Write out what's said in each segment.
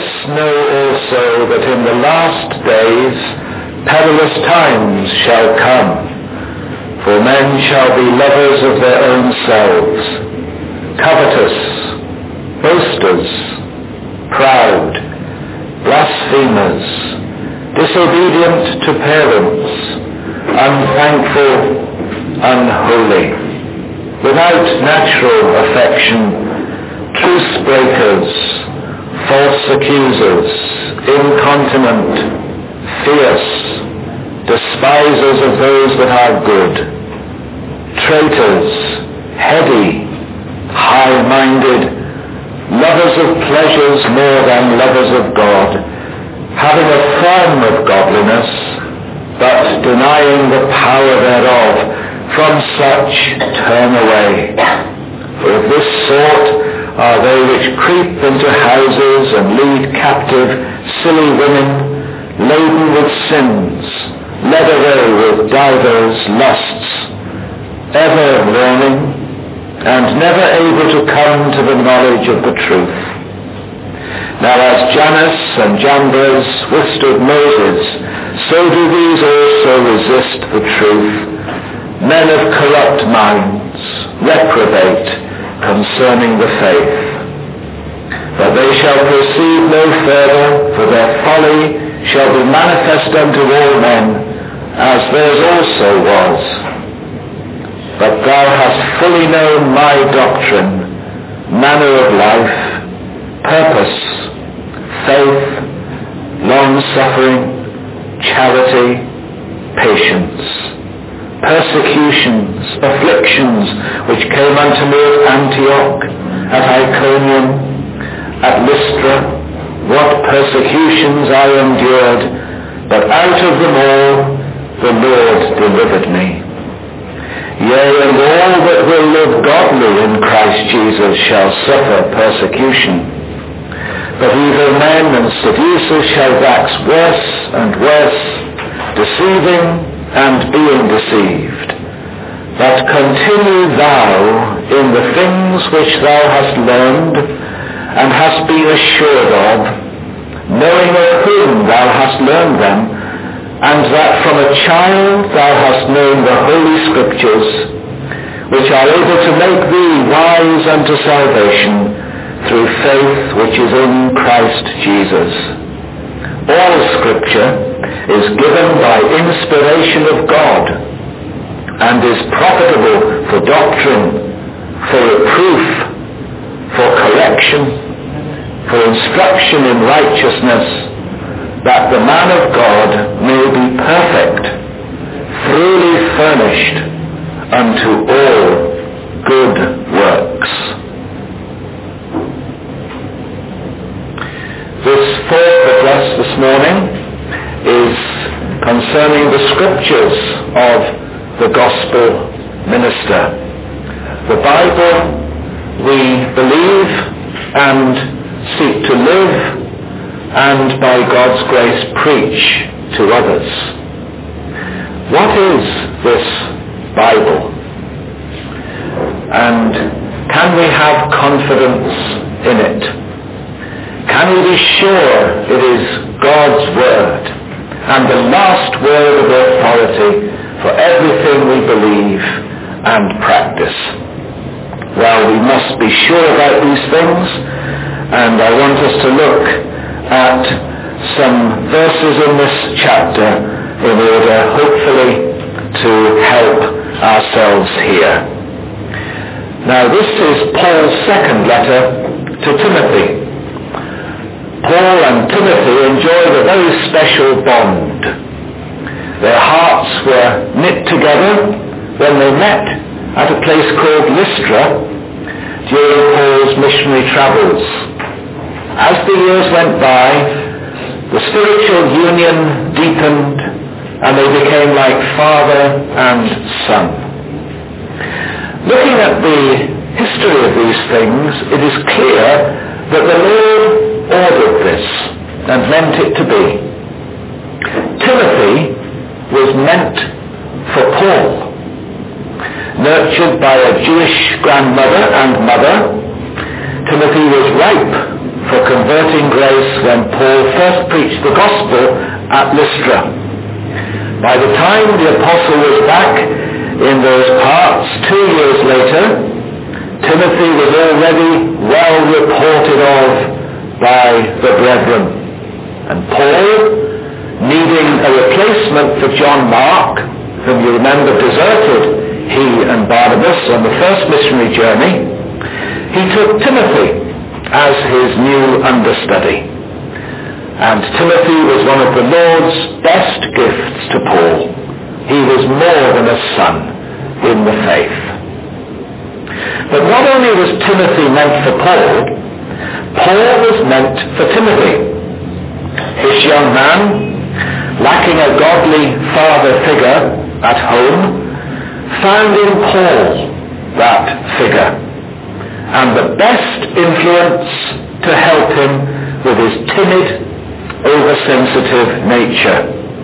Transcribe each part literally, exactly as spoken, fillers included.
this know also that in the last days perilous times shall come, for men shall be lovers of their own selves, covetous, boasters, proud, blasphemers, disobedient to parents, unthankful, unholy, without natural affection, truce breakers, false accusers, incontinent, fierce, despisers of those that are good, traitors, heady, high-minded, lovers of pleasures more than lovers of God, having a form of godliness, but denying the power thereof. From such turn away. For of this sort are they which creep into houses and lead captive silly women, laden with sins, led away with divers lusts, ever learning, and never able to come to the knowledge of the truth. Now as Jannes and Jambres withstood Moses, so do these also resist the truth, men of corrupt minds, reprobate concerning the faith. But they shall proceed no further, for their folly shall be manifest unto all men, as theirs also was. But thou hast fully known my doctrine, manner of life, purpose, faith, long-suffering, charity, patience, persecutions, afflictions, which came unto me at Antioch, at Iconium, at Lystra, what persecutions I endured, but out of them all the Lord delivered me. Yea, and all that will live godly in Christ Jesus shall suffer persecution. But evil men and seducers shall wax worse and worse, deceiving and being deceived. But continue thou in the things which thou hast learned and hast been assured of, knowing of whom thou hast learned them, and that from a child thou hast known the Holy Scriptures, which are able to make thee wise unto salvation through faith which is in Christ Jesus. All Scripture is given by inspiration of God, and is profitable for doctrine, for reproof, for correction, for instruction in righteousness, that the man of God may be perfect, thoroughly furnished unto all good works. This fourth address this morning is concerning the scriptures of the gospel minister. The Bible we believe and seek to live, and by God's grace preach to others. What is this Bible? And can we have confidence in it? Can we be sure it is God's word and the last word of authority for everything we believe and practice? Well, we must be sure about these things, and I want us to look at some verses in this chapter in order, hopefully, to help ourselves here. Now, this is Paul's second letter to Timothy. Paul and Timothy enjoyed a very special bond. Their hearts were knit together when they met at a place called Lystra during Paul's missionary travels. As the years went by, the spiritual union deepened, and they became like father and son. Looking at the history of these things, it is clear that the Lord ordered this and meant it to be. Timothy was meant for Paul. Nurtured by a Jewish grandmother and mother, Timothy was ripe for converting grace when Paul first preached the gospel at Lystra. By the time the apostle was back in those parts two years later, Timothy was already well reported of by the brethren. And Paul, needing a replacement for John Mark, whom you remember deserted he and Barnabas on the first missionary journey, he took Timothy as his new understudy. And Timothy was one of the Lord's best gifts to Paul. He was more than a son in the faith. But not only was Timothy meant for Paul, Paul was meant for Timothy. This young man, lacking a godly father figure at home, found in Paul that figure and the best influence to help him with his timid, oversensitive nature.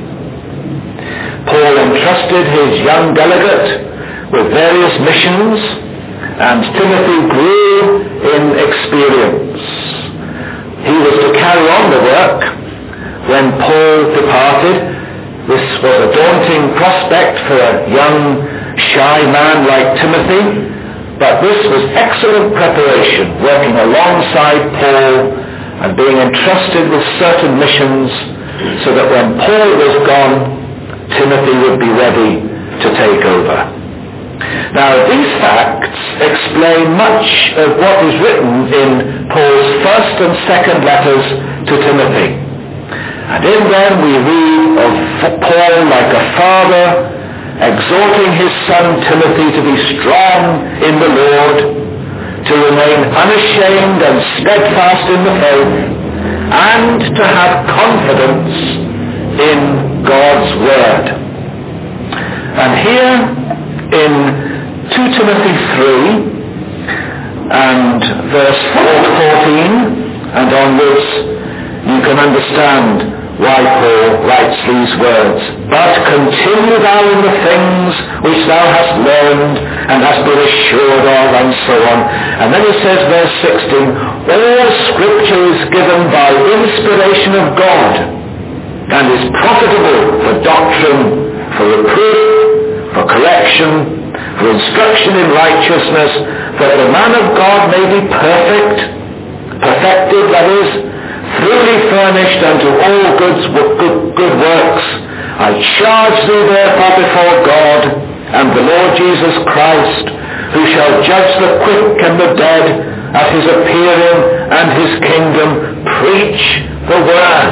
Paul entrusted his young delegate with various missions, and Timothy grew in experience. He was to carry on the work when Paul departed. This was a daunting prospect for a young, shy man like Timothy, but this was excellent preparation, working alongside Paul and being entrusted with certain missions so that when Paul was gone, Timothy would be ready to take over. Now, these facts explain much of what is written in Paul's first and second letters to Timothy. And in them we read of Paul like a father exhorting his son Timothy to be strong in the Lord, to remain unashamed and steadfast in the faith, and to have confidence in God's word. And here in two Timothy three and verse fourteen and onwards, you can understand why Paul writes these words. But continue thou in the things which thou hast learned and hast been assured of, and so on. And then he says, verse sixteen, all scripture is given by inspiration of God and is profitable for doctrine, for reproof, for correction, for instruction in righteousness, that the man of God may be perfect, perfected, that is, truly furnished unto all good, good, good works. I charge thee therefore before God and the Lord Jesus Christ, who shall judge the quick and the dead at his appearing and his kingdom. Preach the word.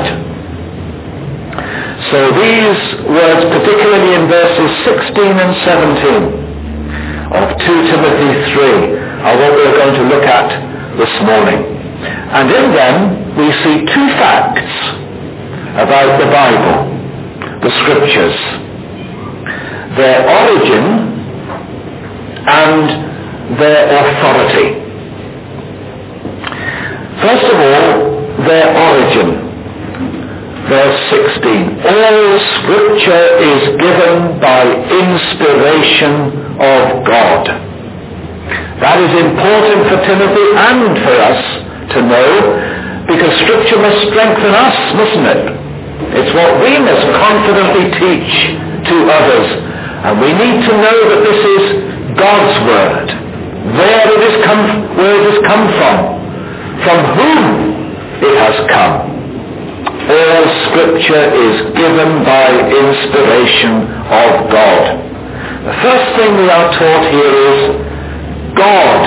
So these words, particularly in verses sixteen and seventeen of two Timothy three, are what we're going to look at this morning. And in them we see two facts about the Bible, the Scriptures: their origin and their authority. First of all, their origin. Verse sixteen, all Scripture is given by inspiration of God. That is important for Timothy and for us to know, because Scripture must strengthen us, mustn't it? It's what we must confidently teach to others. And we need to know that this is God's Word, where it has come, where it has come from, from whom it has come. All Scripture is given by inspiration of God. The first thing we are taught here is God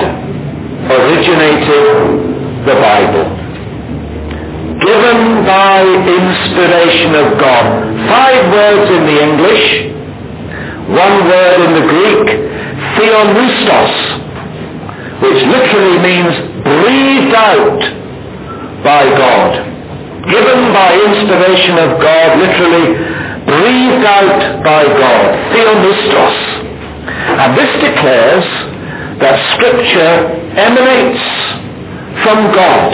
originated the Bible. Given by inspiration of God. Five words in the English, one word in the Greek, theopneustos, which literally means breathed out by God. Given by inspiration of God, literally breathed out by God, theopneustos. And this declares that Scripture emanates from God.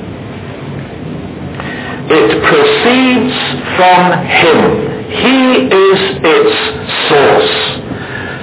It proceeds from Him. He is its source.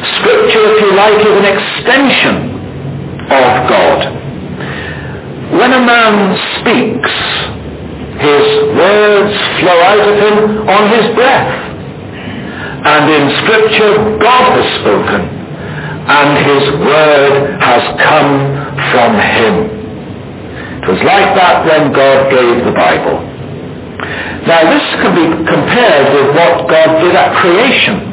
Scripture, if you like, is an extension of God. When a man speaks, his words flow out of him on his breath. And in Scripture, God has spoken, and his word has come from him. It was like that when God gave the Bible. Now this can be compared with what God did at creation.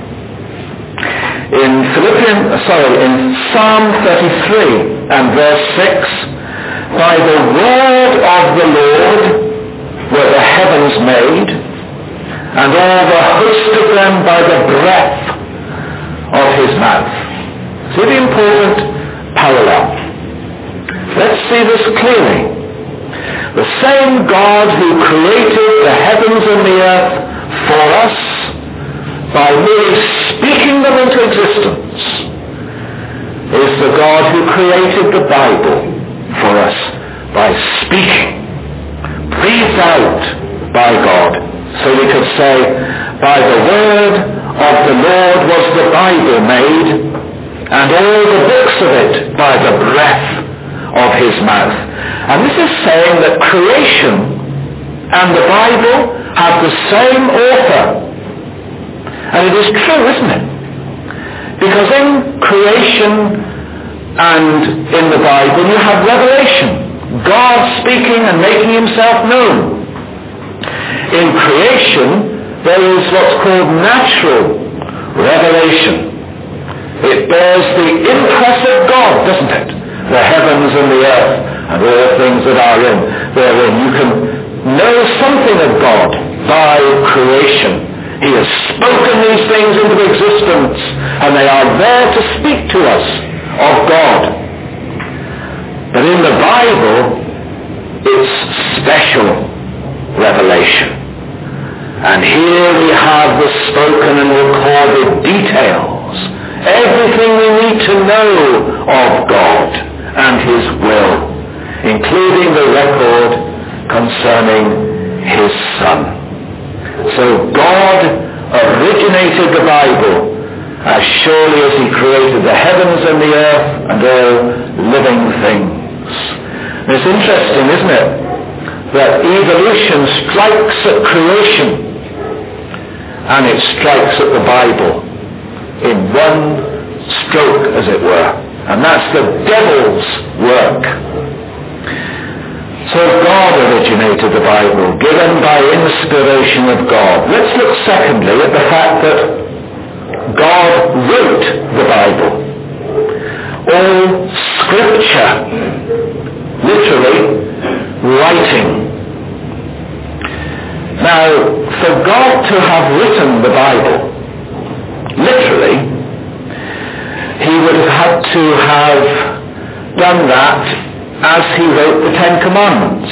In Philippians, sorry, in Psalm thirty-three and verse six, by the word of the Lord were the heavens made, and all the host of them by the breath of his mouth. See the important parallel. Let's see this clearly. The same God who created the heavens and the earth for us by merely speaking them into existence is the God who created the Bible for us by speaking, breathed out by God. So we could say, by the word of the Lord was the Bible made, and all the books of it by the breath of his mouth. And this is saying that creation and the Bible have the same author. And it is true, isn't it? Because in creation and in the Bible you have revelation. God speaking and making himself known. In creation there is what's called natural revelation. It bears the impress of God, doesn't it? The heavens and the earth and all things that are in therein. You can know something of God by creation. He has spoken these things into existence, and they are there to speak to us of God. But in the Bible, it's special revelation. And here we have the spoken and recorded details. Everything we need to know of God and his will, including the record concerning his Son. So God originated the Bible as surely as he created the heavens and the earth and all living things. And it's interesting, isn't it, that evolution strikes at creation and it strikes at the Bible in one stroke, as it were. And that's the devil's work. So God originated the Bible, given by inspiration of God. Let's look secondly at the fact that God wrote the Bible. All Scripture, literally, writing. Now, for God to have written the Bible, literally, he would have had to have done that as he wrote the Ten Commandments,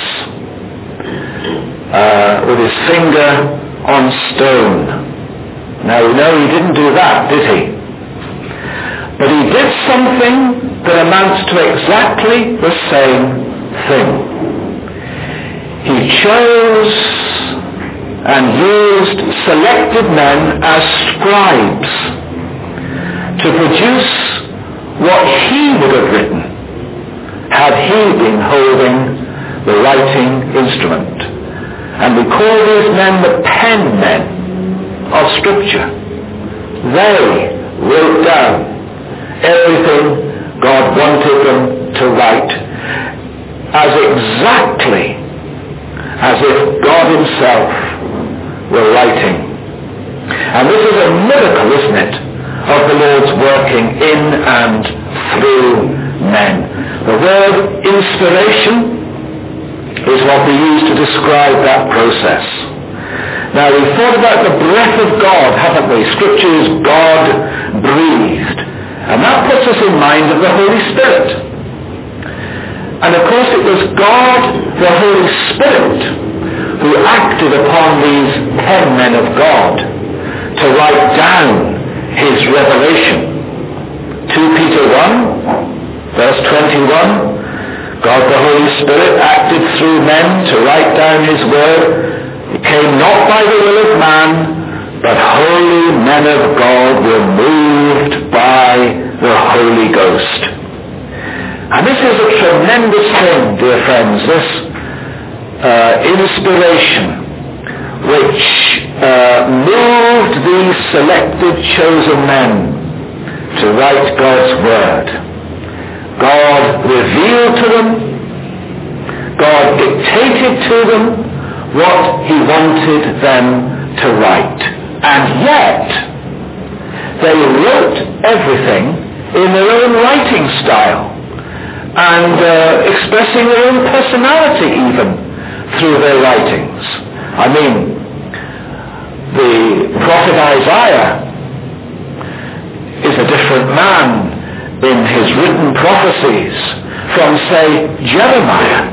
uh, with his finger on stone. Now we know he didn't do that, did he? But he did something that amounts to exactly the same thing. He chose and used selected men as scribes to produce what he would have written had he been holding the writing instrument. And we call these men the pen men of Scripture. They wrote down everything God wanted them to write as exactly as if God himself were writing. And this is a miracle, isn't it, of the Lord's working in and through men. The word inspiration is what we use to describe that process. Now we've thought about the breath of God, haven't we? Scripture is God-breathed. And that puts us in mind of the Holy Spirit. And of course it was God, the Holy Spirit, who acted upon these pen men of God to write down his revelation. Second Peter one, verse twenty-one, God the Holy Spirit acted through men to write down his word. It came not by the will of man, but holy men of God were moved by the Holy Ghost. And this is a tremendous thing, dear friends, this uh, inspiration which uh, moved these selected, chosen men to write God's word. God revealed to them, God dictated to them what he wanted them to write. And yet, they wrote everything in their own writing style and uh, expressing their own personality even through their writings. I mean, the prophet Isaiah is a different man in his written prophecies from, say, Jeremiah.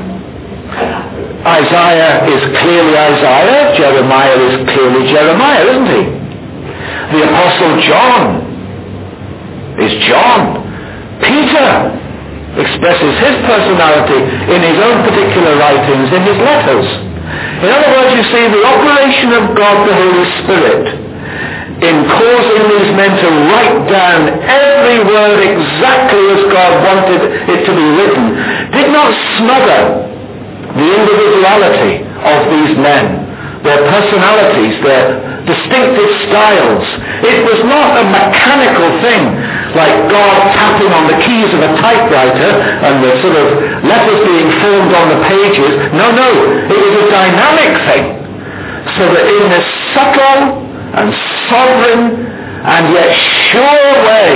Isaiah is clearly Isaiah, Jeremiah is clearly Jeremiah, isn't he? The Apostle John is John. Peter expresses his personality in his own particular writings, in his letters. In other words, you see, the operation of God the Holy Spirit in causing these men to write down every word exactly as God wanted it to be written did not smother the individuality of these men, their personalities, their distinctive styles. It was not a mechanical thing like God tapping on the keys of a typewriter and the sort of letters being formed on the pages. No, no, it was a dynamic thing. So that in this subtle and sovereign and yet sure way,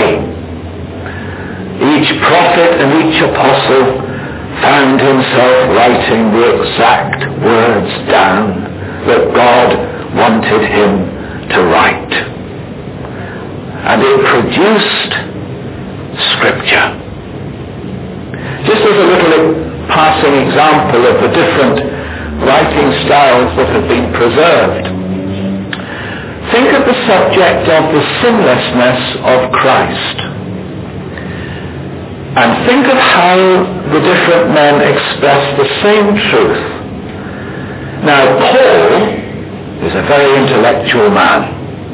each prophet and each apostle found himself writing the exact words down that God wanted him to write. And it produced Scripture. Just as a little passing example of the different writing styles that have been preserved, think of the subject of the sinlessness of Christ. And think of how the different men express the same truth. Now, Paul is a very intellectual man.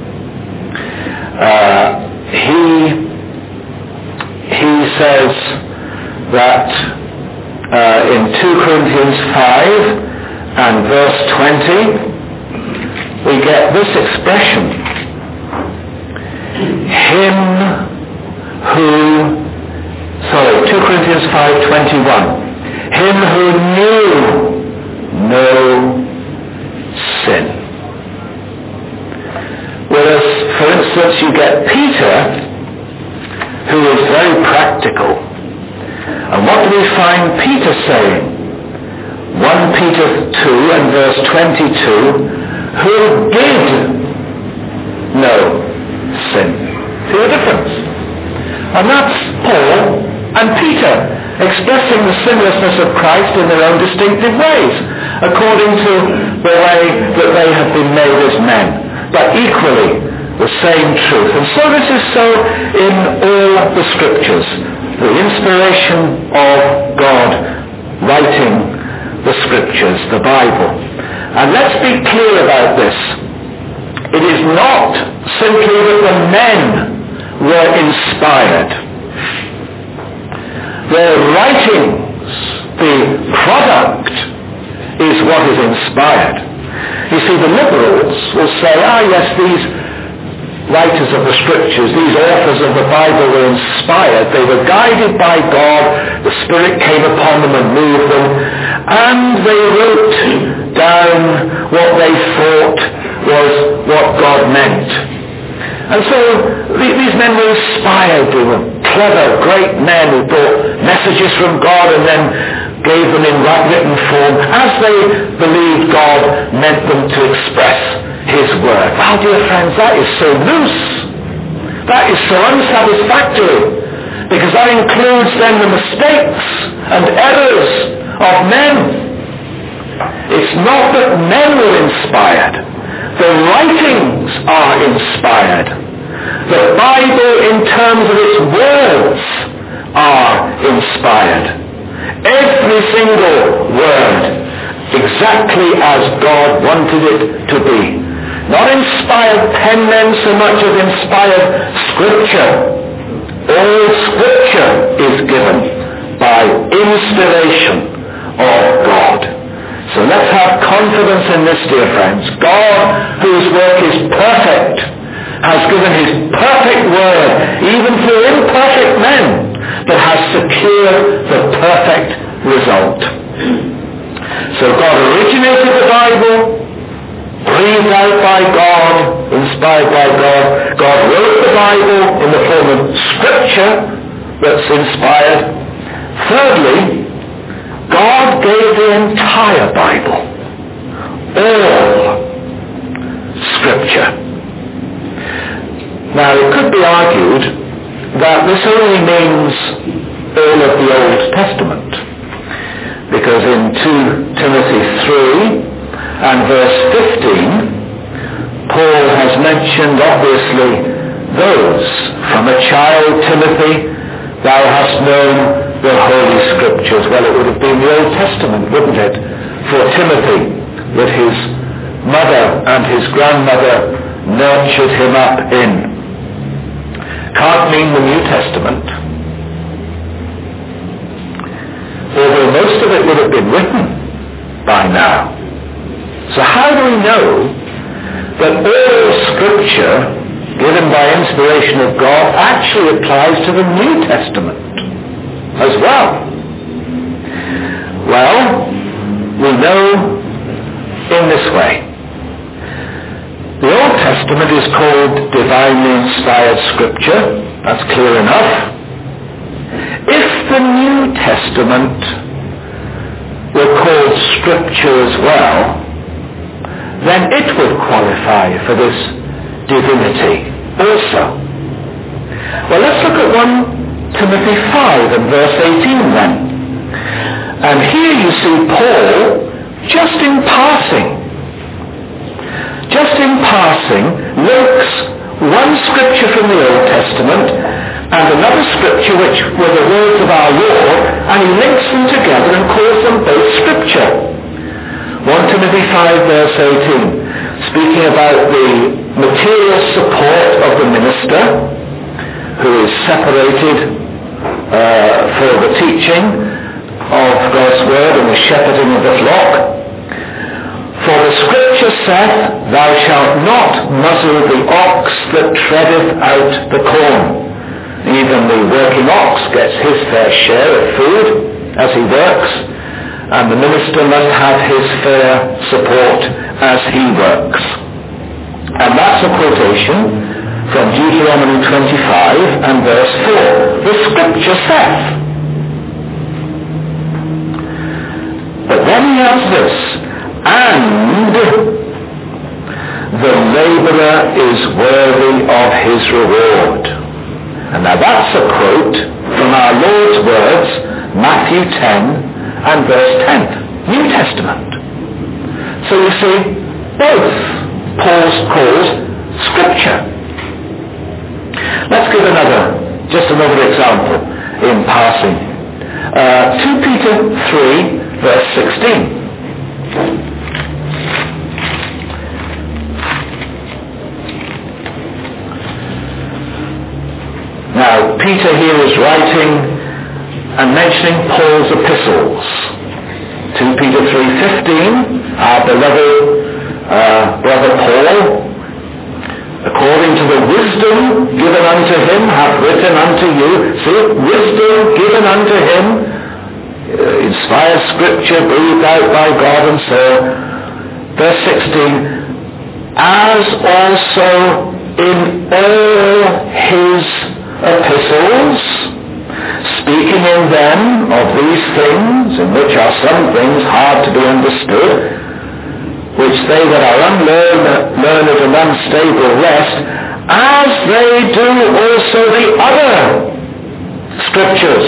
Uh, he, he says that uh, in two Corinthians five and verse twenty, we get this expression, him who Sorry, two Corinthians five twenty-one. Him who knew no sin. Whereas, for instance, you get Peter, who is very practical. And what do we find Peter saying? First Peter two and verse twenty-two, who did know sin. See the difference? And that's Paul and Peter expressing the sinlessness of Christ in their own distinctive ways, according to the way that they have been made as men, but equally the same truth. And so this is so in all the Scriptures, the inspiration of God writing the Scriptures, the Bible. And let's be clear about this. It is not simply that the men were inspired. Their writings, the product, is what is inspired. You see, the liberals will say, ah yes, these writers of the Scriptures, these authors of the Bible were inspired. They were guided by God. The Spirit came upon them and moved them. And they wrote down what they thought was what God meant. And so these men were inspired. They were clever, great men who brought messages from God and then gave them in written form as they believed God meant them to express His word. Well, dear friends, that is so loose. That is so unsatisfactory, because that includes then the mistakes and errors of men. It's not that men were inspired. The writings are inspired. The Bible, in terms of its words, are inspired. Every single word, exactly as God wanted it to be. Not inspired penmen so much as inspired Scripture. All Scripture is given by inspiration of God. So let's have confidence in this, dear friends. God, whose work is perfect, has given his perfect word, even for imperfect men, that has secured the perfect result. So God originated the Bible, breathed out by God, inspired by God. God wrote the Bible in the form of Scripture that's inspired. Thirdly, God gave the entire Bible, all Scripture. Now, it could be argued that this only means all of the Old Testament, because in two Timothy three and verse fifteen, Paul has mentioned obviously those. From a child, Timothy, thou hast known the Holy Scriptures. Well, it would have been the Old Testament, wouldn't it, for Timothy, that his mother and his grandmother nurtured him up in. Can't mean the New Testament, although most of it would have been written by now. So how do we know that all Scripture given by inspiration of God actually applies to the New Testament as well? Well, we know in this way. The Old Testament is called divinely inspired Scripture. That's clear enough. If the New Testament were called Scripture as well, then it would qualify for this divinity also. Well, let's look at First Timothy five and verse eighteen then. And here you see Paul, just in passing, just in passing, links one scripture from the Old Testament and another scripture which were the words of our Lord, and he links them together and calls them both Scripture. First Timothy five verse eighteen, speaking about the material support of the minister who is separated uh, for the teaching of God's word and the shepherding of the flock. For the Scripture saith, thou shalt not muzzle the ox that treadeth out the corn. Even the working ox gets his fair share of food as he works, and the minister must have his fair support as he works. And that's a quotation from Deuteronomy twenty-five and verse four. The Scripture saith. But then he adds this, and the labourer is worthy of his reward. And now that's a quote from our Lord's words, Matthew ten and verse ten, New Testament. So you see, both Paul's calls Scripture. Let's give another, just another example in passing. Uh, Second Peter three verse sixteen. Now, Peter here is writing and mentioning Paul's epistles. Second Peter three fifteen, our beloved uh, brother Paul, according to the wisdom given unto him, hath written unto you. See, wisdom given unto him, uh, inspired Scripture, breathed out by God, and so. Verse sixteen, as also in all his epistles, speaking in them of these things, in which are some things hard to be understood, which they that are unlearned, learned and unstable rest, as they do also the other Scriptures,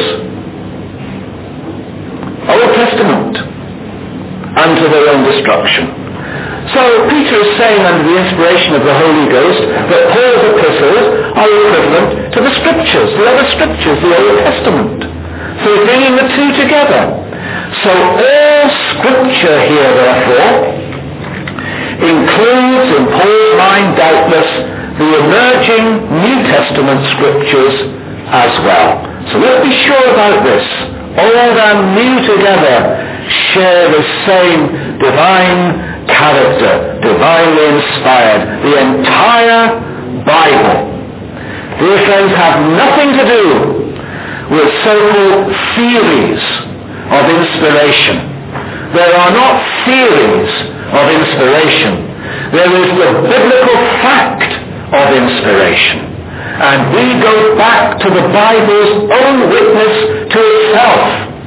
Old Testament, unto their own destruction. So Peter is saying, under the inspiration of the Holy Ghost, that Paul's epistles are equivalent to the Scriptures, the other Scriptures, the Old Testament. So he's bringing the two together. So all Scripture here, therefore, includes, in Paul's mind, doubtless, the emerging New Testament Scriptures as well. So let's be sure about this. old and new together, share the same divine character, divinely inspired. The entire Bible, dear friends, have nothing to do with so-called theories of inspiration. There are not theories of inspiration. There is the biblical fact of inspiration. And we go back to the Bible's own witness to itself,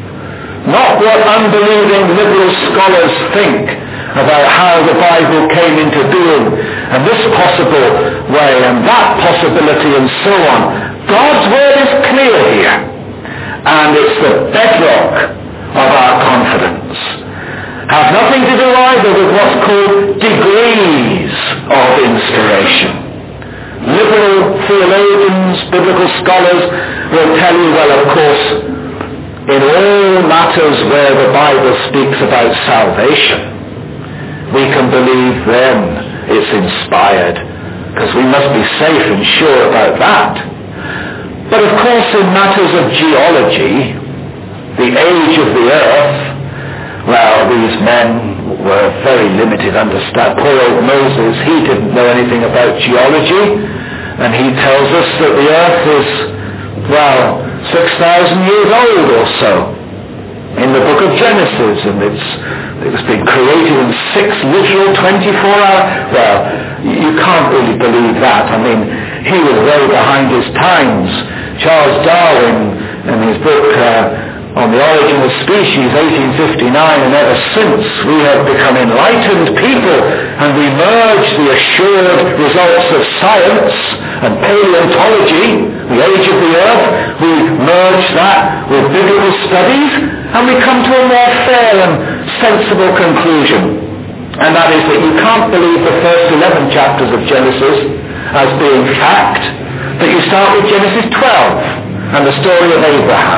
not what unbelieving liberal scholars think about how the Bible came into being, and this possible way, and that possibility, and so on. God's word is clear here, and it's the bedrock of our confidence. Have nothing to do either with what's called degrees of inspiration. Liberal theologians, biblical scholars will tell you, well, of course, in all matters where the Bible speaks about salvation, we can believe then it's inspired, because we must be safe and sure about that. But of course, in matters of geology, the age of the earth, well, these men were very limited understanding. Poor old Moses, he didn't know anything about geology, and he tells us that the earth is, well, six thousand years old or so in the book of Genesis, and it's it's been created in six literal twenty-four hours. Well, you can't really believe that. I mean, he was way behind his times. Charles Darwin, in his book uh, on the Origin of Species, eighteen fifty-nine, and ever since we have become enlightened people, and we merge the assured results of science and paleontology, the age of the earth, we merge that with biblical studies, and we come to a more fair and sensible conclusion. And that is that you can't believe the first eleven chapters of Genesis as being fact, but you start with Genesis twelve and the story of Abraham.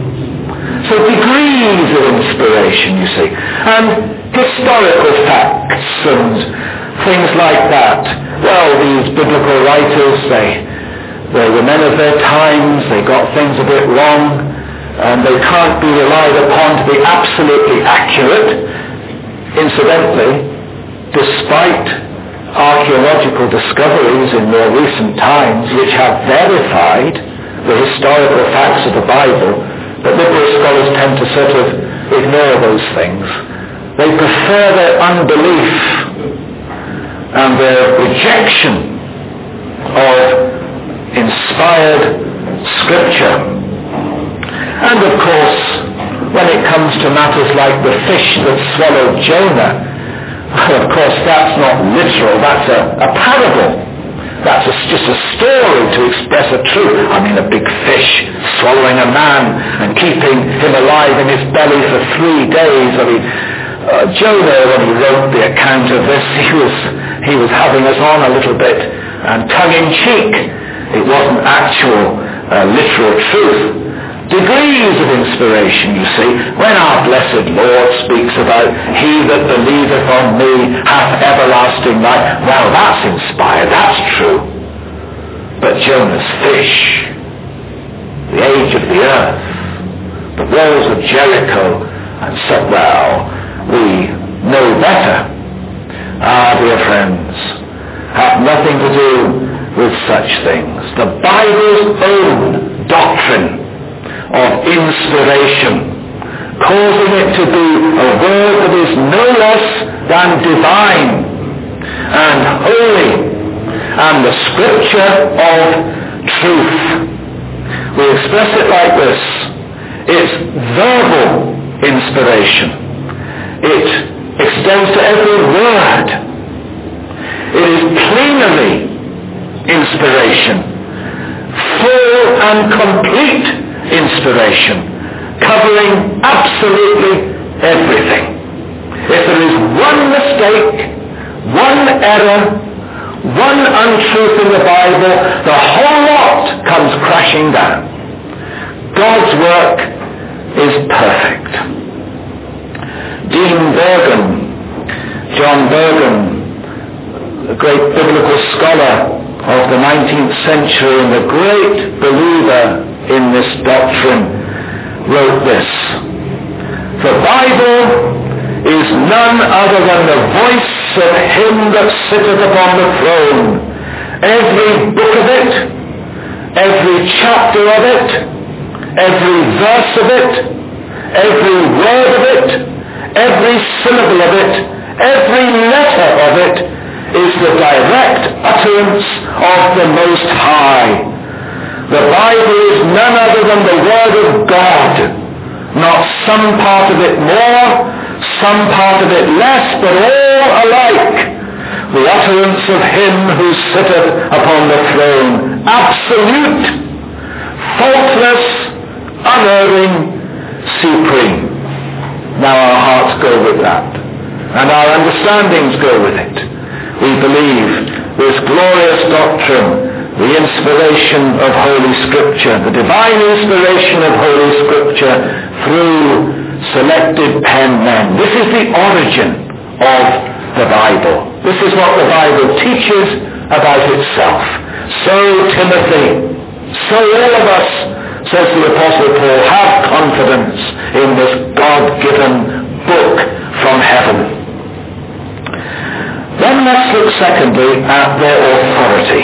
So degrees of inspiration, you see, and historical facts and things like that. Well, these biblical writers, they, they were men of their times, they got things a bit wrong, and they can't be relied upon to be absolutely accurate. Incidentally, despite archaeological discoveries in more recent times which have verified the historical facts of the Bible, but liberal scholars tend to sort of ignore those things. They prefer their unbelief and their rejection of inspired Scripture. And of course, when it comes to matters like the fish that swallowed Jonah, well, of course, that's not literal, that's a, a parable. That's a, just a story to express a truth. I mean, a big fish swallowing a man and keeping him alive in his belly for three days. I mean, uh, Jonah, when he wrote the account of this, he was he was having us on a little bit and tongue-in-cheek. It wasn't actual uh, literal truth. Degrees of inspiration, you see, when our blessed Lord speaks about he that believeth on me hath everlasting life, well, that's inspired, that's true. But Jonah's fish, the age of the earth, the walls of Jericho, and so, well, we know better. Ah, dear friends, have nothing to do with such things. The Bible's own doctrine of inspiration, causing it to be a word that is no less than divine and holy, and the Scripture of truth. We express it like this: it's verbal inspiration. It extends to every word. It is plenary inspiration, full and complete inspiration, covering absolutely everything. If there is one mistake, one error, one untruth in the Bible, the whole lot comes crashing down. God's work is perfect. Dean Bergen, John Bergen, a great biblical scholar of the nineteenth century and a great believer in this doctrine, wrote this: "The Bible is none other than the voice of him that sitteth upon the throne. Every book of it, every chapter of it, every verse of it, every word of it, every syllable of it, every letter of it is the direct utterance of the Most High. The Bible is none other than the Word of God, not some part of it more, some part of it less, but all alike, the utterance of him who sitteth upon the throne, absolute, faultless, unerring, supreme." Now our hearts go with that, and our understandings go with it. We believe this glorious doctrine, the inspiration of Holy Scripture, the divine inspiration of Holy Scripture through selected pen men. This is the origin of the Bible. This is what the Bible teaches about itself. So Timothy, so all of us, says the Apostle Paul, have confidence in this God-given book from heaven. Then let's look secondly at their authority.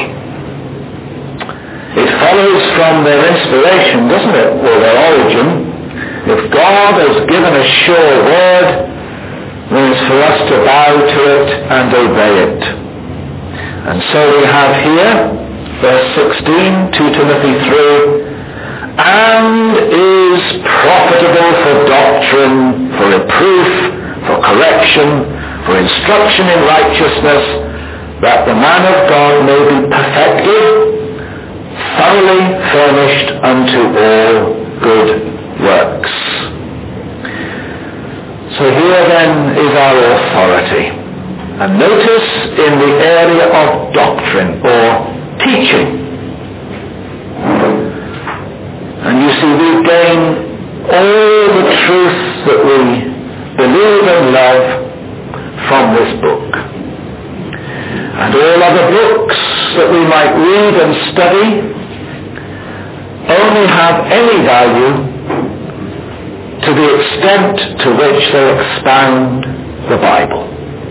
It follows from their inspiration, doesn't it, or their origin. If God has given a sure word, then it's for us to bow to it and obey it. And so we have here, verse sixteen, two Timothy three, "and is profitable for doctrine, for reproof, for correction, for instruction in righteousness, that the man of God may be perfected, thoroughly furnished unto all good works." So here then is our authority. And notice in the area of doctrine or teaching. And you see we gain all the truth that we believe and love from this book. And all other books that we might read and study only have any value to the extent to which they expound the Bible.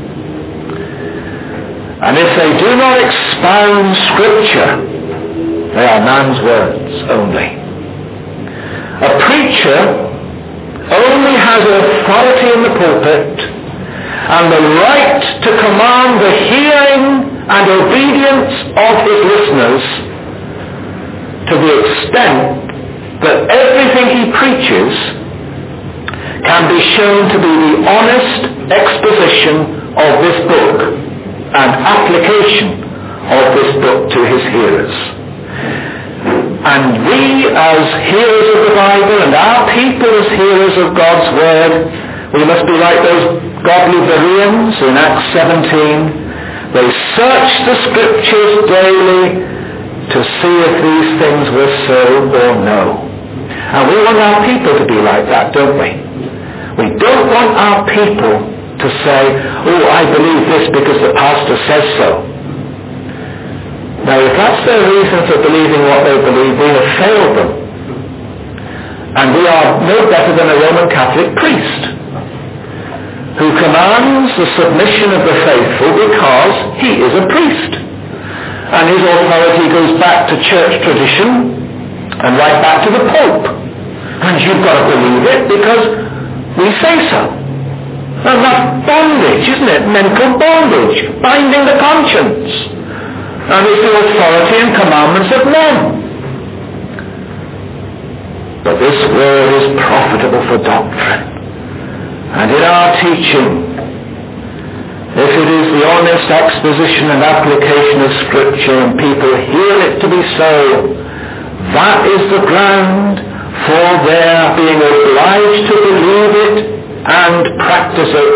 And if they do not expound Scripture, they are man's words only. A preacher only has authority in the pulpit and the right to command the hearing and obedience of his listeners to the extent that everything he preaches can be shown to be the honest exposition of this book and application of this book to his hearers. And we as hearers of the Bible and our people as hearers of God's Word, we must be like those godly Bereans in Acts seventeen. They searched the Scriptures daily to see if these things were so or no. And we want our people to be like that, don't we? We don't want our people to say, "Oh, I believe this because the pastor says so." Now, if that's their reason for believing what they believe, we have failed them. And we are no better than a Roman Catholic priest who commands the submission of the faithful because he is a priest. And his authority goes back to church tradition and right back to the Pope. And you've got to believe it because we say so. And that's bondage, isn't it? Mental bondage, binding the conscience. And it's the authority and commandments of men. But this word is profitable for doctrine. And in our teaching, if it is the honest exposition and application of Scripture and people hear it to be so, that is the ground for their being obliged to believe it and practice it.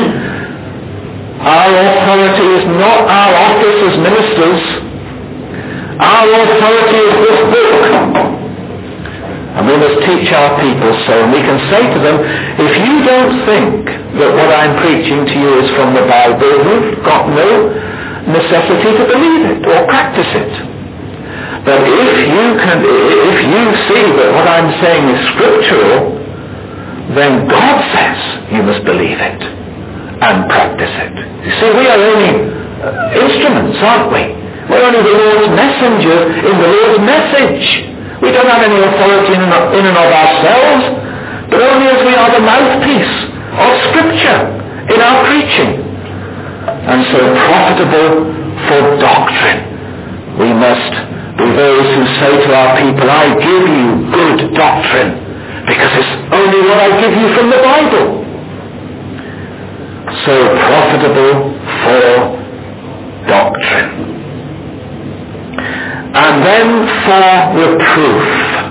Our authority is not our office as ministers. Our authority is this book. And we must teach our people so. And we can say to them, if you don't think that what I'm preaching to you is from the Bible, you've got no necessity to believe it or practice it. But if you can, if you see that what I'm saying is scriptural, then God says you must believe it and practice it. You see, we are only instruments, aren't we? We're only the Lord's messengers in the Lord's message. We don't have any authority in and of ourselves, but only as we are the mouthpiece of Scripture in our preaching. And so profitable for doctrine. We must be those who say to our people, I give you good doctrine, because it's only what I give you from the Bible. So profitable for doctrine. And then for reproof.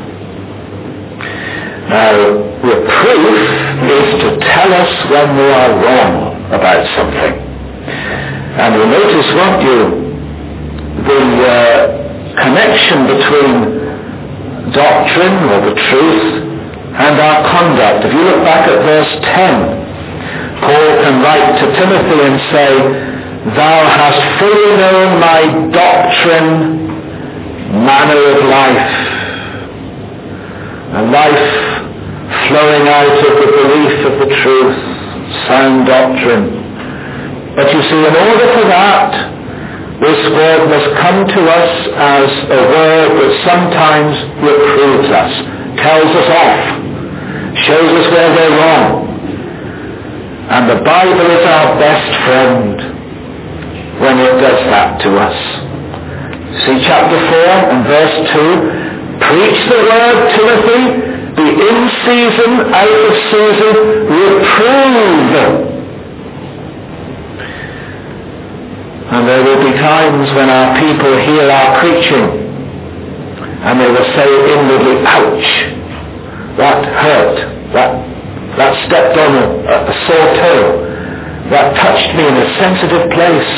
Now, reproof is to tell us when we are wrong about something. And you'll notice, won't you, the uh, connection between doctrine or the truth and our conduct. If you look back at verse ten, Paul can write to Timothy and say, Thou hast fully known my doctrine, manner of life, a life flowing out of the belief of the truth, sound doctrine. But you see, in order for that, this word must come to us as a word that sometimes reproves us, tells us off, shows us where we're wrong. And the Bible is our best friend when it does that to us. See chapter four and verse two, preach the word, Timothy, be in season, out of season, reprove. And there will be times when our people hear our preaching and they will say inwardly, ouch, that hurt, that, that stepped on a, a sore toe, that touched me in a sensitive place.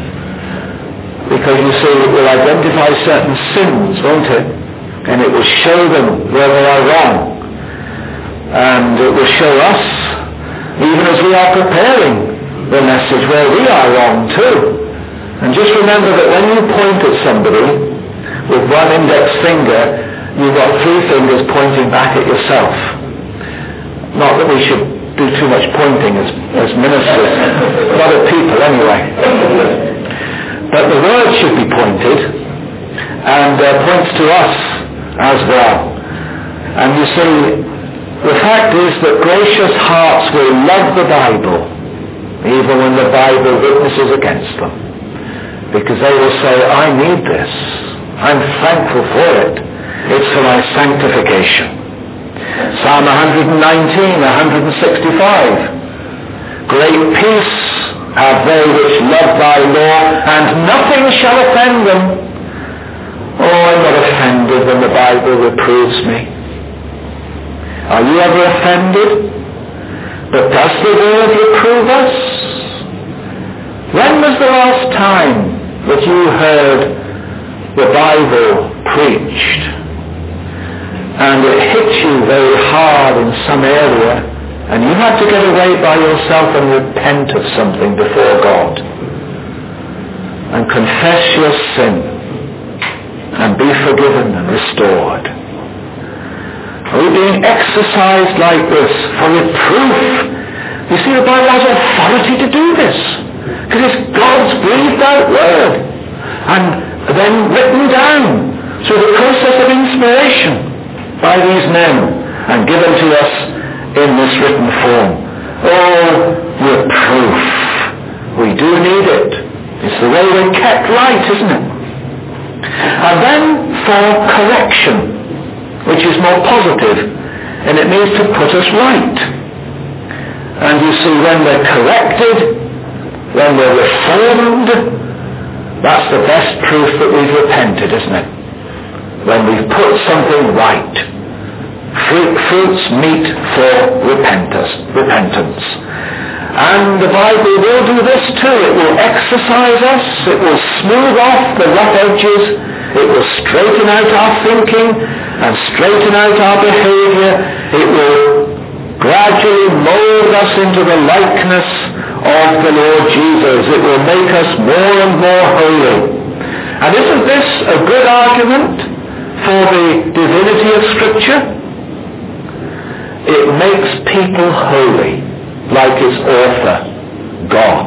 Because you see, it will identify certain sins, won't it? And it will show them where they are wrong. And it will show us, even as we are preparing the message, where we are wrong too. And just remember that when you point at somebody with one index finger, you've got three fingers pointing back at yourself. Not that we should do too much pointing as, as ministers, not at people anyway. But the word should be pointed, and uh, points to us as well. And you see, the fact is that gracious hearts will love the Bible, even when the Bible witnesses against them. Because they will say, I need this. I'm thankful for it. It's for my sanctification. Psalm one nineteen, one sixty-five. Great peace have they which love thy law, and nothing shall offend them. Oh, I'm not offended when the Bible reproves me. Are you ever offended? But does the word reprove us? When was the last time that you heard the Bible preached and it hit you very hard in some area and you had to get away by yourself and repent of something before God and confess your sin and be forgiven and restored? Are we being exercised like this for reproof? You see, the Bible has authority to do this. Because it's God's breathed out word and then written down through the process of inspiration by these men and given to us in this written form. Oh, reproof. We do need it. It's the way we're kept right, isn't it? And then for correction, which is more positive, and it means to put us right. And you see, when we're corrected, when we're reformed, that's the best proof that we've repented, isn't it? When we've put something right. Fruit, fruits meet for repentance. repentance. And the Bible will do this too. It will exercise us. It will smooth off the rough edges. It will straighten out our thinking and straighten out our behavior. It will gradually mold us into the likeness of the Lord Jesus. It will make us more and more holy. And isn't this a good argument for the divinity of Scripture? It makes people holy, like its author, God.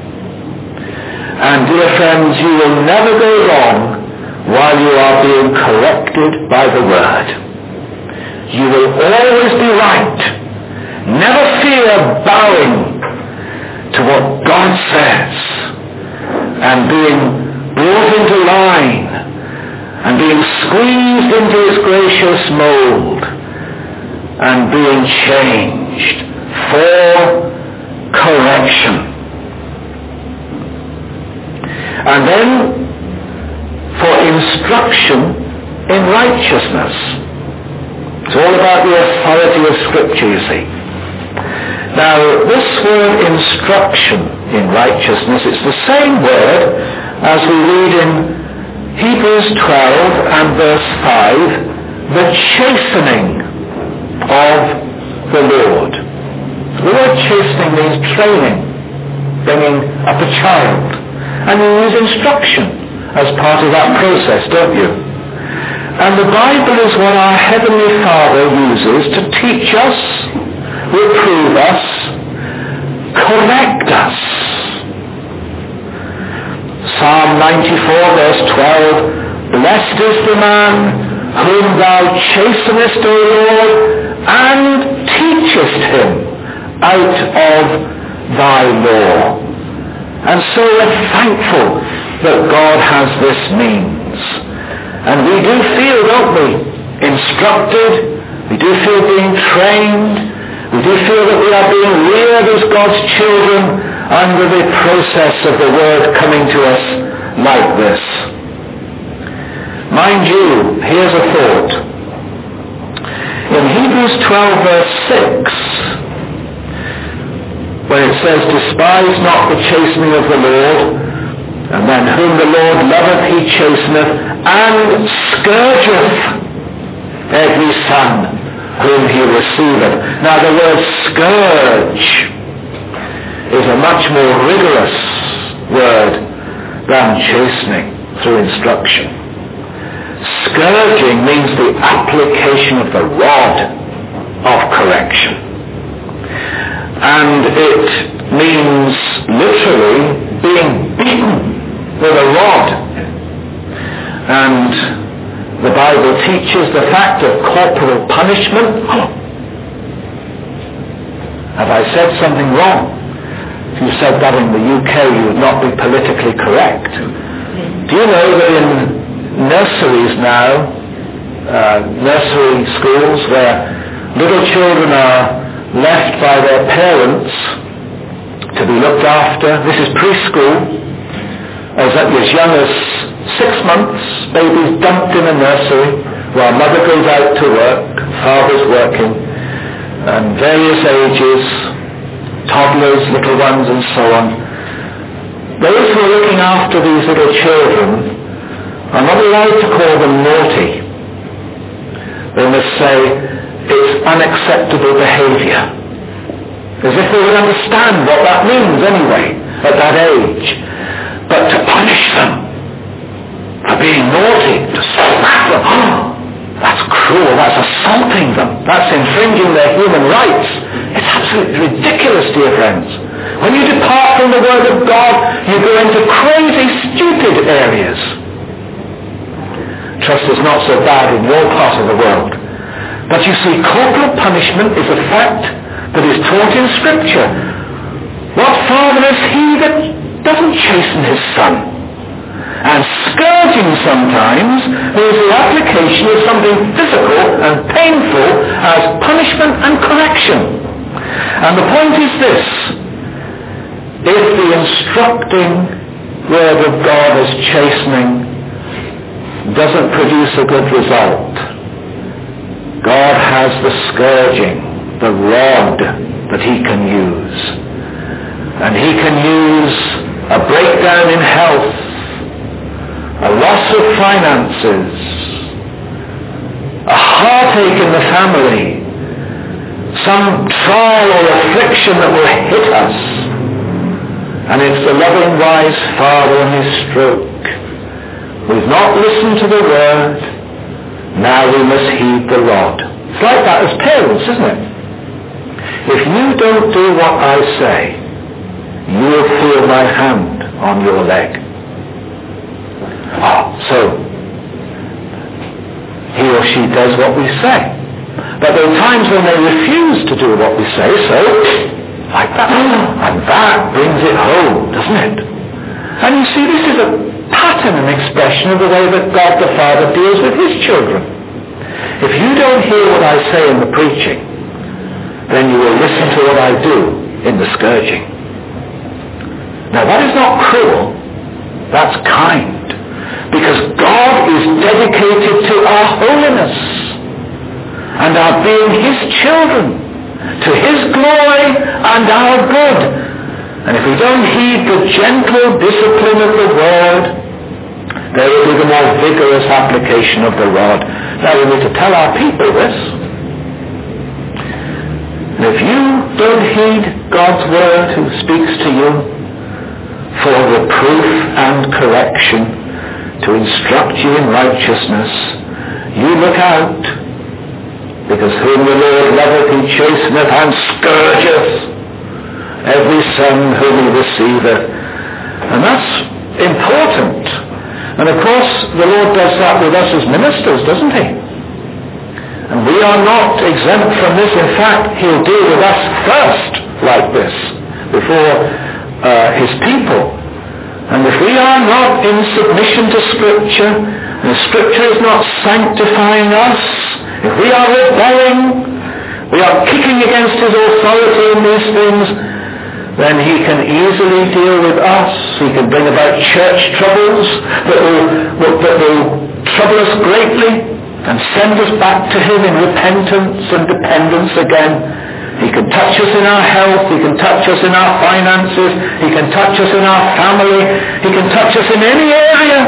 And dear friends, you will never go wrong while you are being corrected by the Word. You will always be right. Never fear bowing to what God says and being brought into line and being squeezed into his gracious mold and being changed for correction. And then for instruction in righteousness. It's all about the authority of Scripture, you see. Now, this word instruction in righteousness, it's the same word as we read in Hebrews twelve and verse five, the chastening of the Lord. The word chastening means training, bringing up a child. And you use instruction as part of that process, don't you? And the Bible is what our Heavenly Father uses to teach us, reprove us, correct us. Psalm ninety-four verse twelve, blessed is the man whom thou chastenest, O Lord, and teachest him out of thy law. And so we're thankful that God has this means. And we do feel, don't we, instructed, we do feel being trained, we do feel that we are being reared as God's children under the process of the Word coming to us like this. Mind you, here's a thought. In Hebrews twelve verse six, when it says, despise not the chastening of the Lord, and then whom the Lord loveth he chasteneth, and scourgeth every son whom he receiveth. Now the word scourge is a much more rigorous word than chastening through instruction. Scourging means the application of the rod of correction. And it means literally being beaten with a rod. And the Bible teaches the fact of corporal punishment. Have I said something wrong? If you said that in the U K, you would not be politically correct. Do you know that in nurseries now, uh, nursery schools where little children are left by their parents to be looked after, this is preschool, as, as young as six months, babies dumped in a nursery while mother goes out to work, father's working, and various ages, toddlers, little ones, and so on. Those who are looking after these little children are not allowed to call them naughty. They must say, it's unacceptable behavior. As if they would understand what that means anyway, at that age. But to punish them for being naughty, to slap them, oh, that's cruel, that's assaulting them, that's infringing their human rights. It's absolutely ridiculous, dear friends. When you depart from the Word of God, you go into crazy, stupid areas. Trust it's not so bad in your part of the world. But you see, corporal punishment is a fact that is taught in Scripture. What father is he that doesn't chasten his son? And scourging sometimes is the application of something physical and painful as punishment and correction. And the point is this: if the instructing Word of God as chastening doesn't produce a good result, God has the scourging, the rod that he can use. And he can use a breakdown in health, a loss of finances, a heartache in the family, some trial or affliction that will hit us. And it's the loving, wise Father in his stroke We've not listened to the word. Now we must heed the rod. It's like that as parents, isn't it? If you don't do what I say, you will feel my hand on your leg. Oh, so he or she does what we say. But there are times when they refuse to do what we say, so like that. And that brings it home, doesn't it? And you see, this is a pattern and expression of the way that God the Father deals with his children. If you don't hear what I say in the preaching, then you will listen to what I do in the scourging. Now that is not cruel, that's kind. Because God is dedicated to our holiness and our being his children, to his glory and our good. And if we don't heed the gentle discipline of the word, there will be the more vigorous application of the rod. Now we need to tell our people this. And if you don't heed God's word who speaks to you for reproof and correction, to instruct you in righteousness, you look out, because whom the Lord loveth he chasteneth and scourgeth every son whom he receiveth. And that's important. And of course the Lord does that with us as ministers, doesn't he? And we are not exempt from this. In fact, he'll deal with us first like this before uh, his people. And if we are not in submission to Scripture, and the Scripture is not sanctifying us, if we are rebelling, we are kicking against his authority in these things, then he can easily deal with us. He can bring about church troubles that will, that will trouble us greatly and send us back to him in repentance and dependence again. He can touch us in our health. He can touch us in our finances. He can touch us in our family. He can touch us in any area.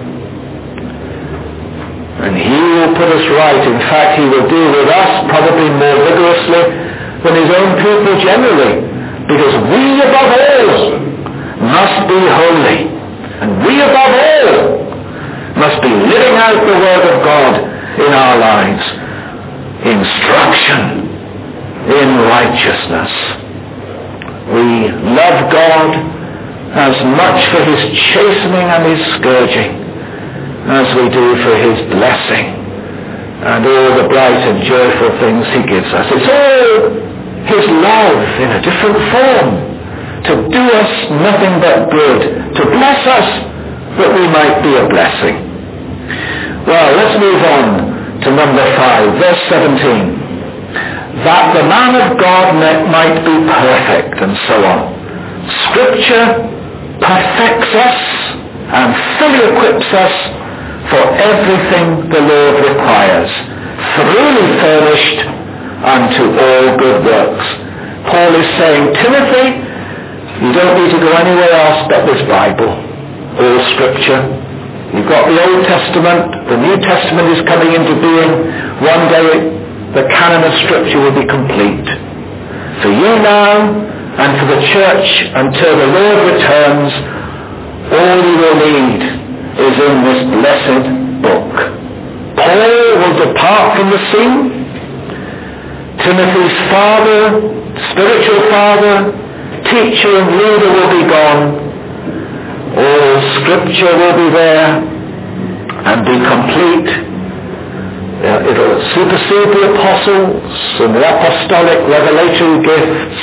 And he will put us right. In fact, he will deal with us probably more vigorously than his own people generally. Because we above all must be holy. And we above all must be living out the word of God in our lives. Instruction in righteousness. We love God as much for his chastening and his scourging as we do for his blessing and all the bright and joyful things he gives us. It's all his love in a different form, to do us nothing but good, to bless us that we might be a blessing. Well, let's move on to number five, verse seventeen. That the man of God might be perfect, and so on. Scripture perfects us and fully equips us for everything the Lord requires, thoroughly furnished unto all good works. Paul is saying, Timothy, you don't need to go anywhere else but this Bible. All Scripture. You've got the Old Testament, the New Testament is coming into being. One day the canon of Scripture will be complete. For you now and for the church until the Lord returns, all you will need is in this blessed book. Paul will depart from the scene. Timothy's father, spiritual father, teacher and leader will be gone. All Scripture will be there and be complete. Uh, it'll supersede the apostles and the apostolic revelatory gifts,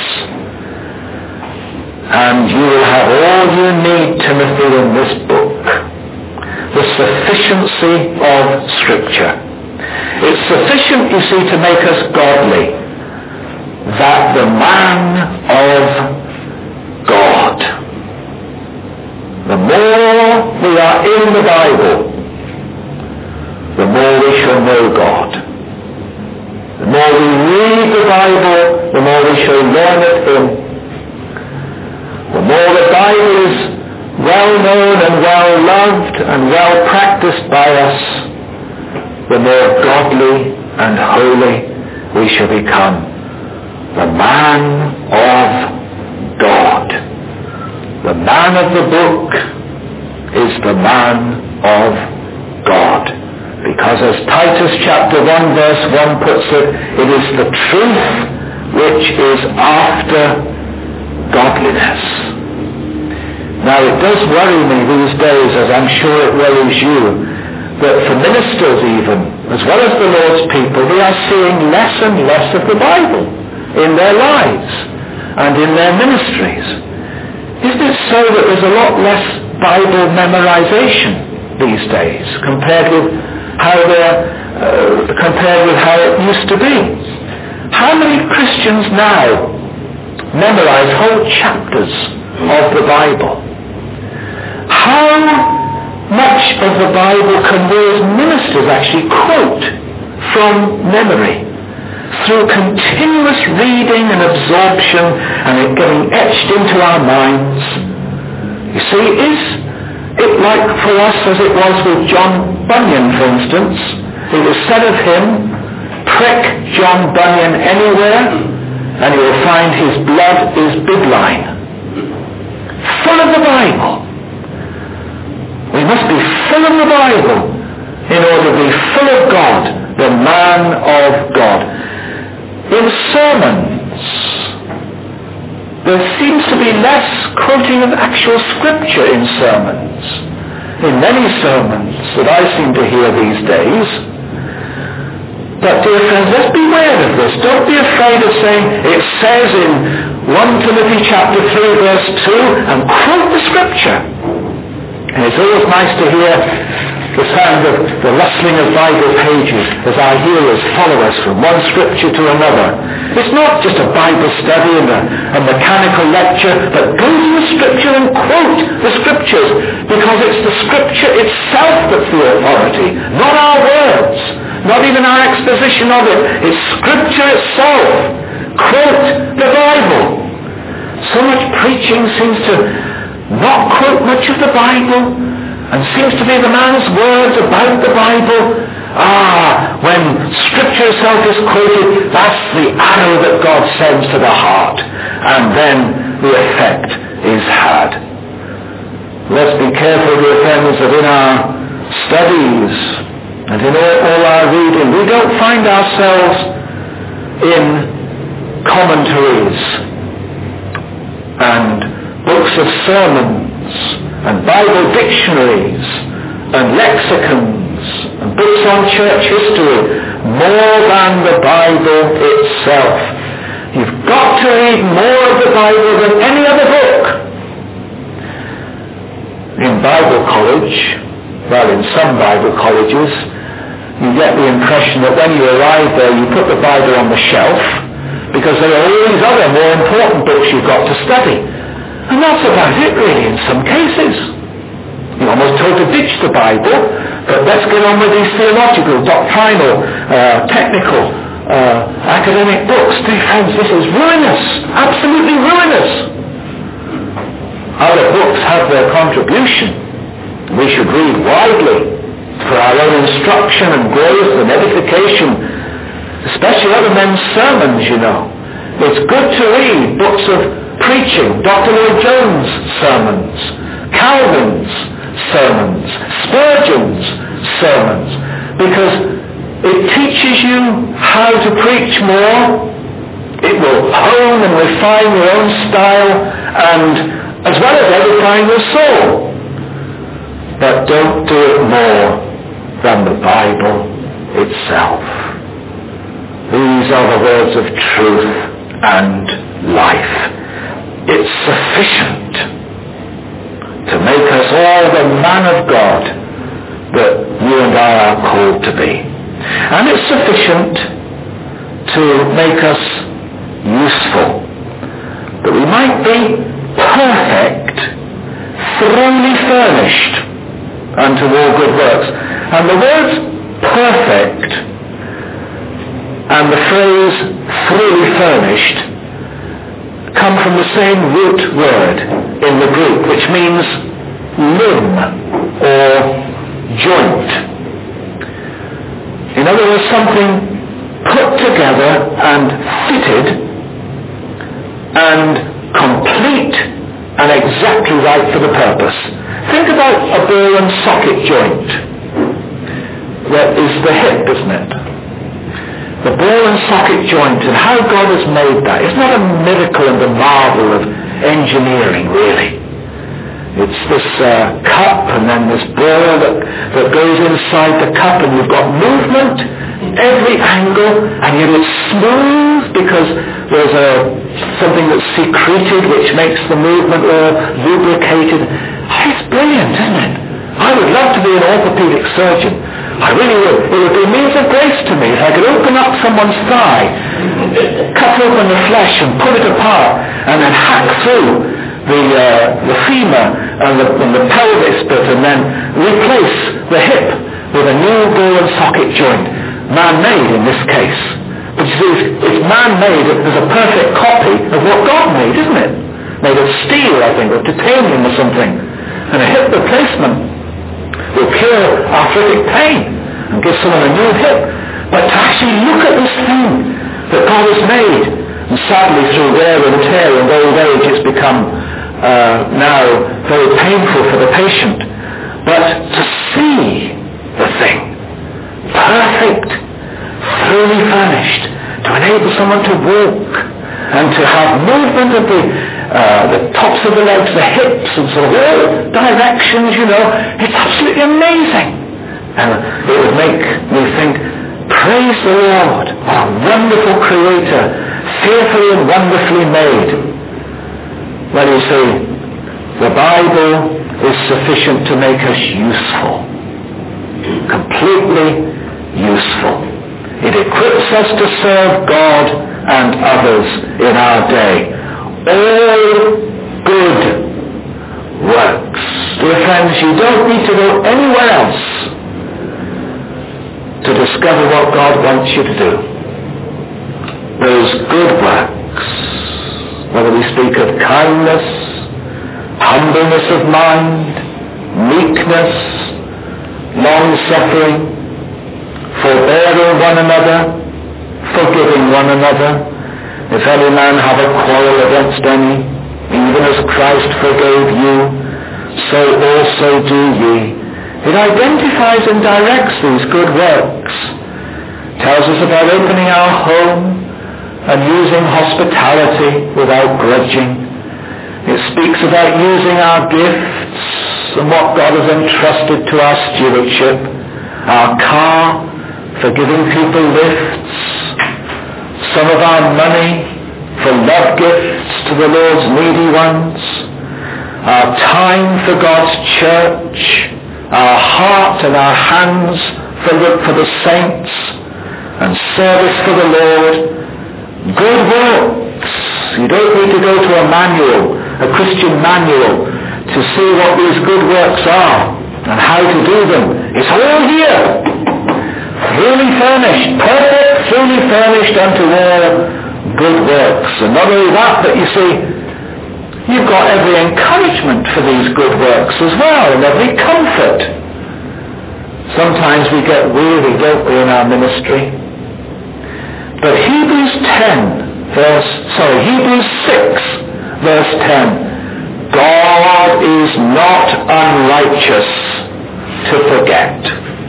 and you will have all you need, Timothy, in this book. The sufficiency of Scripture. It's sufficient, you see, to make us godly. That the man of God. The more we are in the Bible, the more we shall know God. The more we read the Bible, the more we shall learn of him. The more the Bible is well known and well loved and well practiced by us, the more godly and holy we shall become. The man of God. The man of the book is the man of God. Because as Titus chapter one verse one puts it, it is the truth which is after godliness. Now it does worry me these days, as I'm sure it worries you, that for ministers even, as well as the Lord's people, we are seeing less and less of the Bible in their lives and in their ministries. Isn't it so that there's a lot less Bible memorization these days compared with how they're uh, compared with how it used to be? How many Christians now memorize whole chapters of the Bible? How much of the Bible can we as ministers actually quote from memory through continuous reading and absorption and it getting etched into our minds? You see, is it like for us as it was with John Bunyan, for instance? It was said of him, prick John Bunyan anywhere and you will find his blood is big line. Full of the Bible. We must be full of the Bible in order to be full of God, the man of God. In sermons, there seems to be less quoting of actual scripture in sermons. In many sermons that I seem to hear these days. But dear friends, let's beware of this. Don't be afraid of saying, it says in First Timothy chapter three verse two, and quote the scripture. And it's always nice to hear the sound of the rustling of Bible pages as our hearers follow us from one scripture to another. It's not just a Bible study and a, a mechanical lecture, but go to the scripture and quote the scriptures, because it's the scripture itself that's the authority, not our words, not even our exposition of it. It's scripture itself. Quote the Bible. So much preaching seems to not quote much of the Bible and seems to be the man's words about the Bible. Ah, when scripture itself is quoted, that's the arrow that God sends to the heart, and then the effect is had. Let's be careful, dear friends, that in our studies and in all, all our reading, we don't find ourselves in commentaries and books of sermons and Bible dictionaries and lexicons and books on church history more than the Bible itself. You've got to read more of the Bible than any other book. In Bible college, well, in some Bible colleges, you get the impression that when you arrive there you put the Bible on the shelf because there are all these other more important books you've got to study. And that's about it really in some cases. You're almost told to ditch the Bible, but let's get on with these theological, doctrinal, uh, technical, uh, academic books. Dear friends, this is ruinous, absolutely ruinous. Other books have their contribution. We should read widely for our own instruction and growth and edification, especially other men's sermons, you know. It's good to read books of preaching, Doctor Lloyd Jones' sermons, Calvin's sermons, Spurgeon's sermons, because it teaches you how to preach more. It will hone and refine your own style, and as well as edifying your soul. But don't do it more than the Bible itself. These are the words of truth and life. It's sufficient to make us all the man of God that you and I are called to be. And it's sufficient to make us useful, that we might be perfect, thoroughly furnished unto all good works. And the words perfect and the phrase thoroughly furnished come from the same root word in the Greek, which means limb or joint. In other words, something put together and fitted and complete and exactly right for the purpose. Think about a ball and socket joint. That is the hip, isn't it? The ball and socket joint, and how God has made that. It's not a miracle and a marvel of engineering, really. It's this uh, cup and then this ball that, that goes inside the cup, and you've got movement, every angle, and yet it's smooth because there's a, something that's secreted which makes the movement all lubricated. Oh, it's brilliant, isn't it? I would love to be an orthopedic surgeon. I really would. It would be a means of grace to me if I could open up someone's thigh, cut open the flesh and pull it apart, and then hack through the uh, the femur and the, and the pelvis bit, and then replace the hip with a new ball and socket joint, man-made in this case. But you see, it's, it's man-made. There's a perfect copy of what God made, isn't it? Made of steel, I think, or titanium or something. And a hip replacement will cure arthritic pain and give someone a new hip. But to actually look at this thing that God has made, and sadly through wear and tear and old age it's become uh, now very painful for the patient. But to see the thing, perfect, fully furnished, to enable someone to walk and to have movement of the Uh, the tops of the legs, the hips, and sort of all directions, you know, it's absolutely amazing. And it would make me think, praise the Lord, what a wonderful creator, fearfully and wonderfully made. Well, you see, the Bible is sufficient to make us useful, completely useful. It equips us to serve God and others in our day. All good works. Dear friends, you don't need to go anywhere else to discover what God wants you to do. Those good works, whether we speak of kindness, humbleness of mind, meekness, long-suffering, forbearing one another, forgiving one another. If any man have a quarrel against any, even as Christ forgave you, so also do ye. It identifies and directs these good works. Tells us about opening our home and using hospitality without grudging. It speaks about using our gifts and what God has entrusted to our stewardship. Our car for giving people lifts. Some of our money for love gifts to the Lord's needy ones, our time for God's church, our heart and our hands for the, for the saints, and service for the Lord. Good works. You don't need to go to a manual, a Christian manual, to see what these good works are and how to do them. It's all here. Fully furnished, perfect, fully furnished unto all good works. And not only that, but you see, you've got every encouragement for these good works as well, and every comfort. Sometimes we get weary, don't we, in our ministry? But Hebrews ten, verse, sorry, Hebrews six, verse ten, God is not unrighteous to forget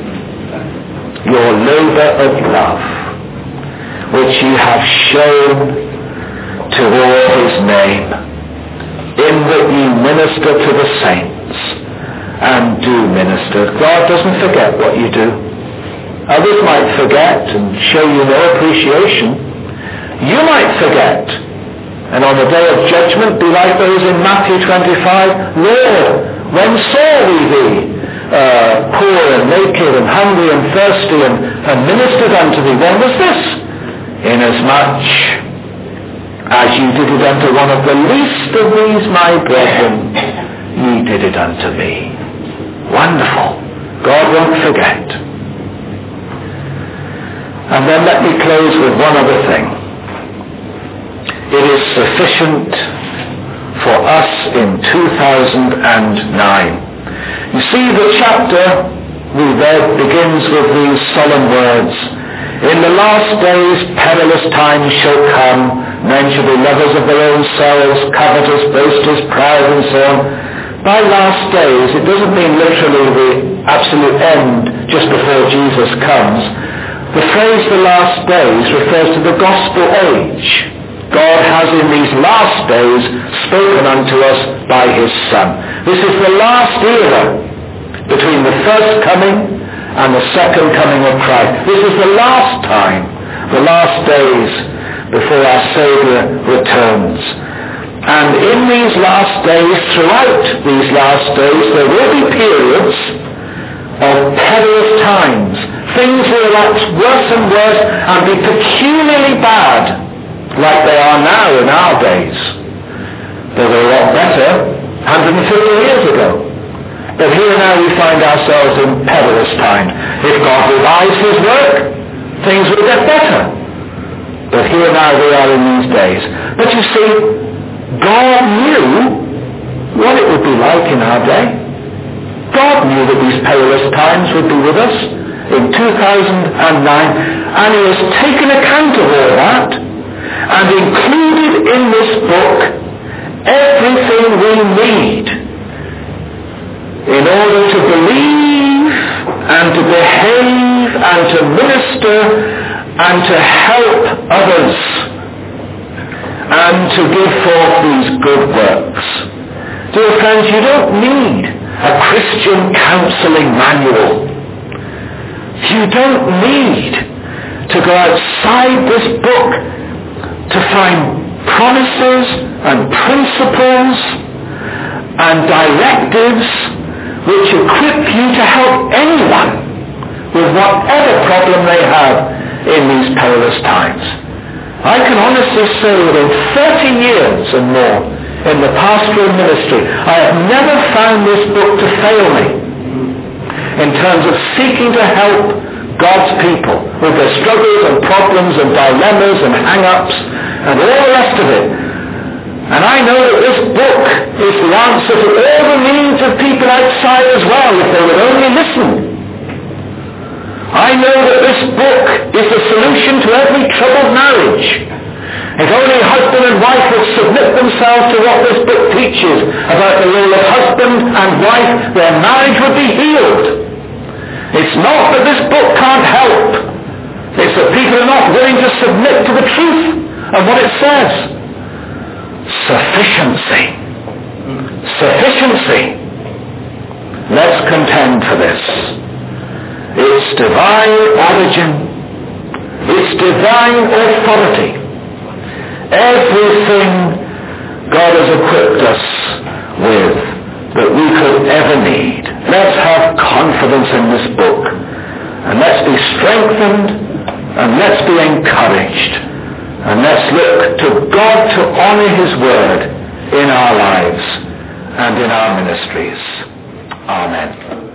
your labor of love, which ye have shown toward his name, in that ye minister to the saints, and do minister. God doesn't forget what you do. Others might forget and show you no appreciation. You might forget, and on the day of judgment be like those in Matthew twenty-five, Lord, when saw we thee Uh, poor and naked and hungry and thirsty and, and ministered unto thee? When was this? Inasmuch as ye did it unto one of the least of these my brethren, ye did it unto me. Wonderful. God won't forget. And then let me close with one other thing. It is sufficient for us in two thousand nine. You see, the chapter we read begins with these solemn words. In the last days perilous times shall come. Men shall be lovers of their own selves, covetous, boasters, proud, and so on. By last days, it doesn't mean literally the absolute end just before Jesus comes. The phrase the last days refers to the gospel age. God has in these last days spoken unto us by his Son. This is the last era between the first coming and the second coming of Christ. This is the last time, the last days before our Saviour returns. And in these last days, throughout these last days, there will be periods of perilous times. Things will wax worse and worse and be peculiarly bad, like they are now in our days. They were a lot better one hundred fifty years ago. But here now we find ourselves in perilous times. If God revives his work, things will get better. But here now we are in these days. But you see, God knew what it would be like in our day. God knew that these perilous times would be with us in two thousand nine, and he has taken account of all that and included in this book everything we need in order to believe and to behave and to minister and to help others and to give forth these good works. Dear friends, you don't need a Christian counseling manual. You don't need to go outside this book to find promises and principles and directives which equip you to help anyone with whatever problem they have in these perilous times. I can honestly say that in thirty years and more in the pastoral ministry, I have never found this book to fail me in terms of seeking to help God's people with their struggles and problems and dilemmas and hang-ups and all the rest of it. And I know that this book is the answer to all the needs of people outside as well, if they would only listen. I know that this book is the solution to every troubled marriage. If only husband and wife would submit themselves to what this book teaches about the role of husband and wife, their marriage would be healed. It's not that this book can't help. It's that people are not willing to submit to the truth of what it says. Sufficiency. Sufficiency. Let's contend for this. Its divine origin, its divine authority, everything God has equipped us with that we could ever need. Let's have confidence in this book, and let's be strengthened, and let's be encouraged, and let's look to God to honor his word in our lives and in our ministries. Amen.